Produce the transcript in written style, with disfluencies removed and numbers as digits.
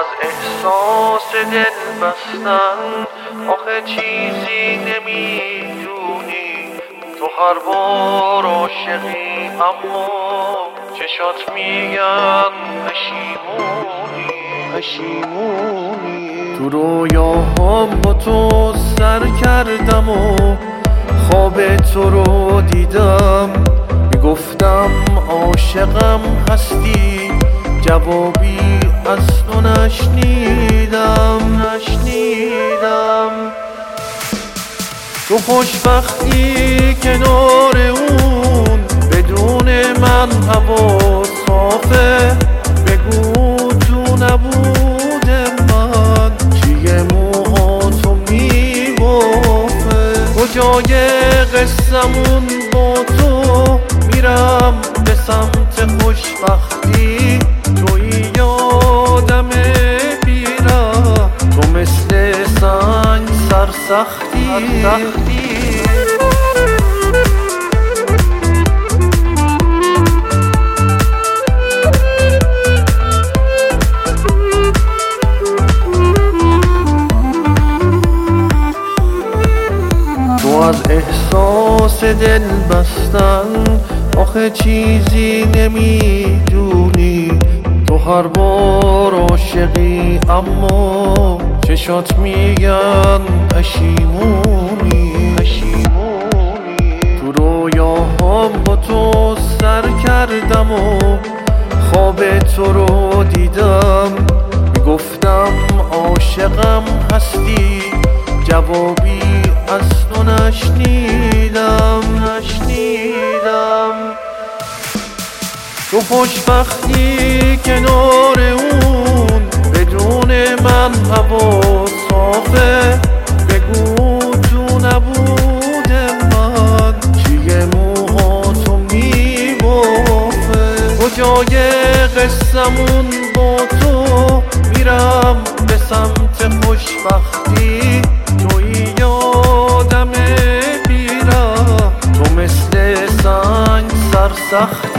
از احساس دل بستن آخه چیزی نمیدونی. تو هر بار عاشقی اما چشات میگن پشیمونی. تو رویاهام با تو سر کردم و خواب تو رو دیدم، میگفتم عاشقم هستی، جوابی از تو نشنیدم. تو خوشبختی کنار اون، بدون من هوا صافه. بگو تو نبود من چیه موهاتو میبافه. کجای قصمون با تو میرم به سمت خوشبختی. توی یادم بیره تو مثل سنگ سرسختی. تو از احساس دل بستن آخه چیزی نمیدونی. تو هر بار عاشقی اما چشات میگن پشیمونی. تو رویاهام با تو سر کردم و خواب تو رو دیدم، میگفتم عاشقم هستی، جوابی از تو نشنیدم. تو خوشبختی کنار اون، بدون من هوا صافه. بگو تو نبود من چیه موهاتو میبافه. کجای قصمون با تو میرم به سمت خوشبختی. توی یادم بیره تو مثل سنگ سرسختی.